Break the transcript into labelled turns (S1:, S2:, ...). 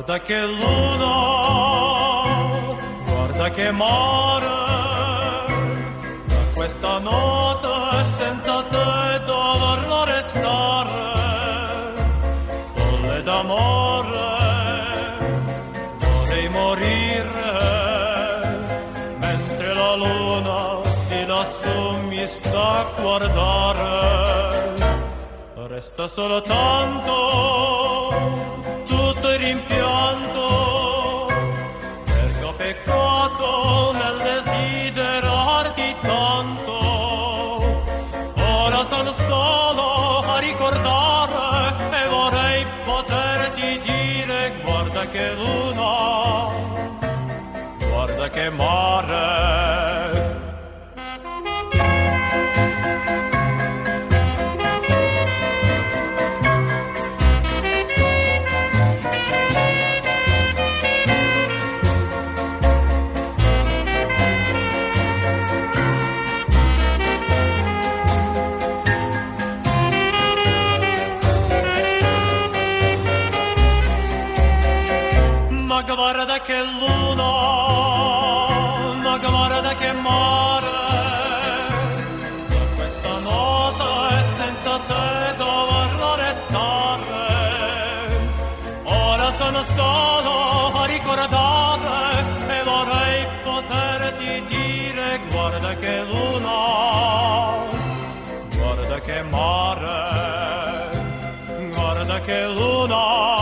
S1: Guarda che luna, guarda che mare, da questa notte senza te dovrò restare, folle d'amore, vorrei morire, mentre la luna di lassù mi sta a guardare, resta soltanto tutto il rimpianto, perché ho peccato nel desiderarti tanto. Ora sono solo a ricordare e vorrei poterti dire: guarda che luna, guarda che mare. Ma guarda che luna, ma guarda che mare, da questa notte senza te dovrò restare. Ora sono solo a ricordare e vorrei poterti dire: guarda che luna, guarda che mare, guarda che luna.